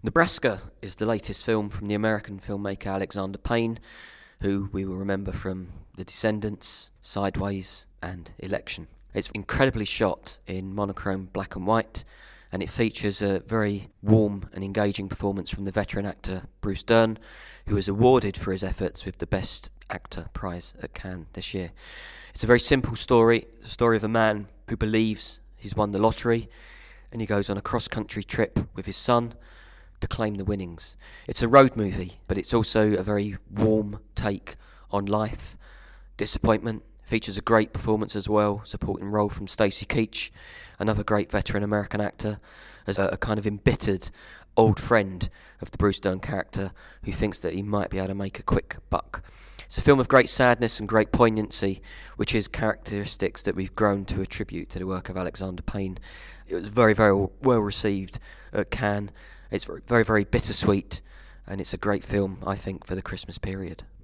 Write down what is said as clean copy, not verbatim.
Nebraska is the latest film from the American filmmaker Alexander Payne, who we will remember from The Descendants, Sideways, and Election. It's incredibly shot in monochrome black and white, and it features a very warm and engaging performance from the veteran actor Bruce Dern, who was awarded for his efforts with the Best Actor prize at Cannes this year. It's a very simple story, the story of a man who believes he's won the lottery, and he goes on a cross-country trip with his son to claim the winnings. It's a road movie, but it's also a very warm take on life. Disappointment features a great performance as well, supporting role from Stacy Keach, another great veteran American actor, as a kind of embittered old friend of the Bruce Dern character who thinks that he might be able to make a quick buck. It's a film of great sadness and great poignancy, which is characteristics that we've grown to attribute to the work of Alexander Payne. It was very, very well received at Cannes. It's very, very bittersweet, and it's a great film, I think, for the Christmas period.